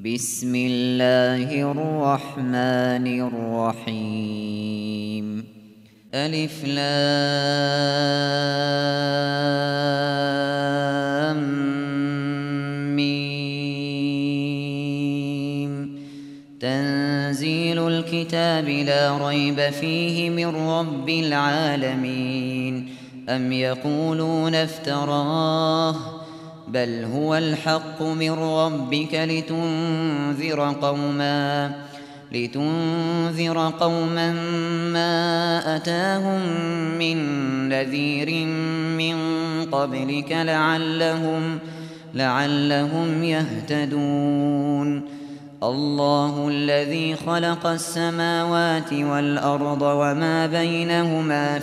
بسم الله الرحمن الرحيم ألف لام ميم تنزيل الكتاب لا ريب فيه من رب العالمين أم يقولون افتراه بل هو الحق من ربك لتنذر قوما ما أتاهم من نذير من قبلك لعلهم يهتدون الله الذي خلق السماوات والأرض وما بينهما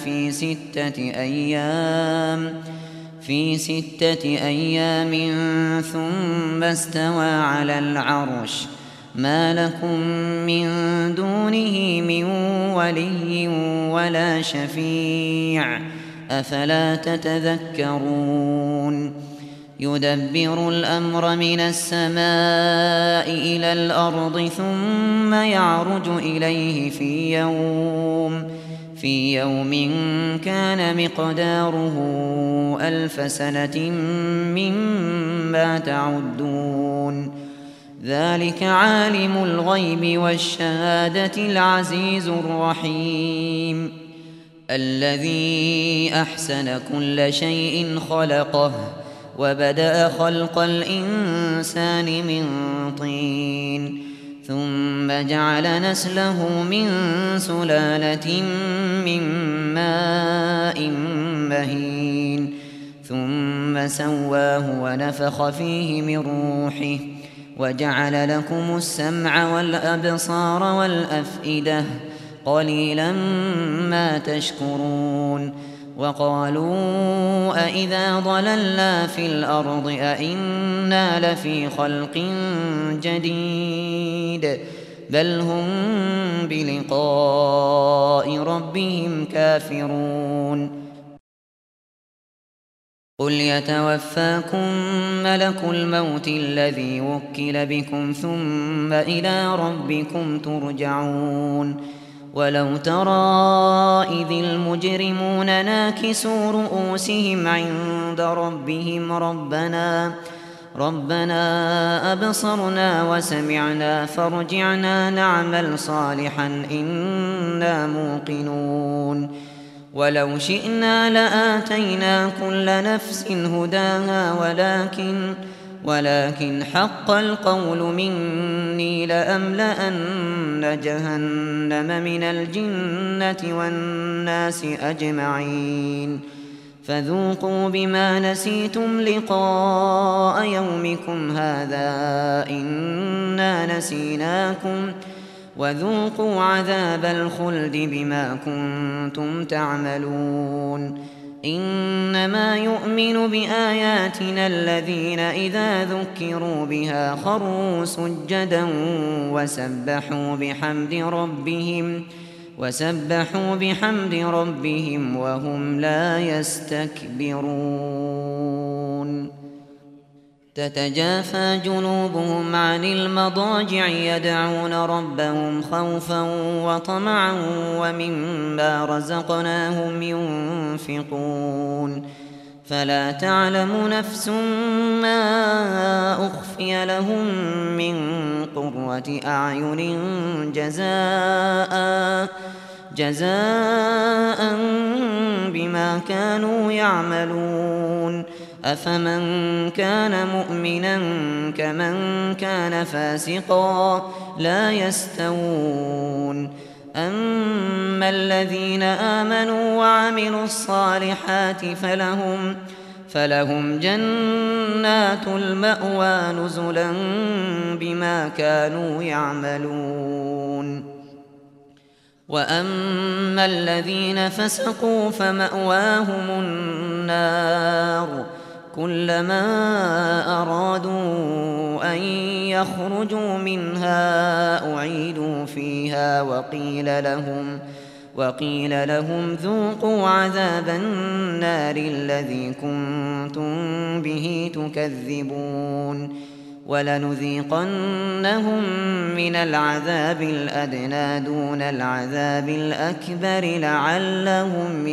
في 6 أيام ثم استوى على العرش ما لكم من دونه من ولي ولا شفيع أفلا تتذكرون يدبر الأمر من السماء إلى الأرض ثم يعرج إليه في يوم كان مقداره 1000 سنة مما تعدون ذلك عالم الغيب والشهادة العزيز الرحيم الذي أحسن كل شيء خلقه وبدأ خلق الإنسان من طين ثم جعل نسله من سلالة من ماء مهين ثم سواه ونفخ فيه من روحه وجعل لكم السمع والأبصار والأفئدة قليلا ما تشكرون وقالوا أإذا ضللنا في الأرض أإنا لفي خلق جديد بل هم بلقاء ربهم كافرون قل يتوفاكم ملك الموت الذي وكل بكم ثم إلى ربكم ترجعون ولو ترى إذ المجرمون ناكسوا رؤوسهم عند ربهم ربنا أبصرنا وسمعنا فارجعنا نعمل صالحا إنا موقنون ولو شئنا لآتينا كل نفس هداها ولكن حق القول مني لأملأن جهنم من الجنة والناس أجمعين فذوقوا بما نسيتم لقاء يومكم هذا إنا نسيناكم وذوقوا عذاب الخلد بما كنتم تعملون إنما يؤمن بآياتنا الذين إذا ذكروا بها خروا سجدا وسبحوا بحمد ربهم وهم لا يستكبرون تتجافى جنوبهم عن المضاجع يدعون ربهم خوفا وطمعا ومما رزقناهم ينفقون فلا تعلم نفس ما أخفي لهم من قرة أعين جزاء بما كانوا يعملون أفمن كان مؤمنا كمن كان فاسقا لا يستوون أما الذين آمنوا وعملوا الصالحات فلهم جنات المأوى نزلا بما كانوا يعملون وأما الذين فسقوا فمأواهم النار كلما أرادوا أن يخرجوا منها أعيدوا فيها وقيل لهم ذوقوا عذاب النار الذي كنتم به تكذبون ولنذيقنهم من العذاب الأدنى دون العذاب الأكبر لعلهم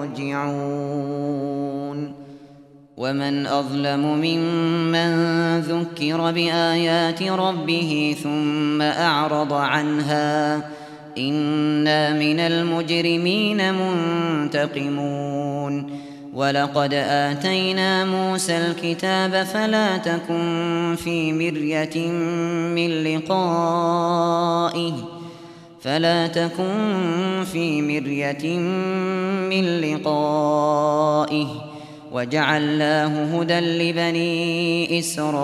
يرجعون. ومن أظلم ممن ذكر بآيات ربه ثم أعرض عنها إنا من المجرمين منتقمون. ولقد آتينا موسى الكتاب فلا تكن في مرية من لقائه وجعلناه هدى لبني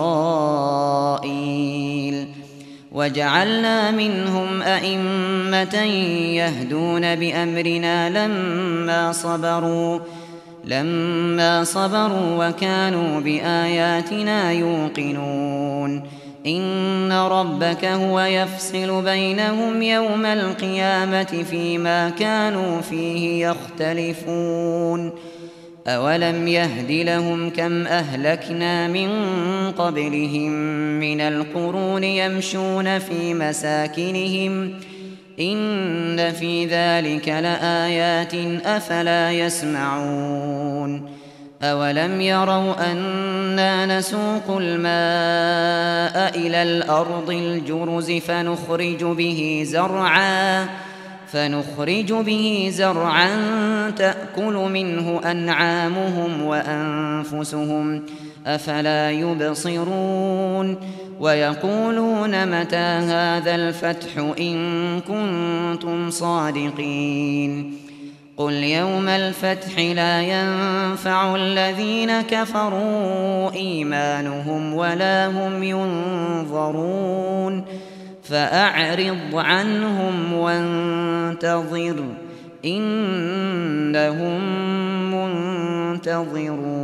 إسرائيل. وجعلنا منهم أئمة يهدون بأمرنا لما صبروا وكانوا بآياتنا يوقنون. إن ربك هو يفصل بينهم يوم القيامة فيما كانوا فيه يختلفون. أولم يهد لهم كم أهلكنا من قبلهم من القرون يمشون في مساكنهم إن في ذلك لآيات أفلا يسمعون. أولم يروا أنا نسوق الماء إلى الأرض الجرز فنخرج به زرعا تأكل منه أنعامهم وأنفسهم أفلا يبصرون. ويقولون متى هذا الفتح إن كنتم صادقين. قل يوم الفتح لا ينفع الذين كفروا إيمانهم ولا هم ينظرون. فأعرض عنهم وانتظر إنهم منتظرون.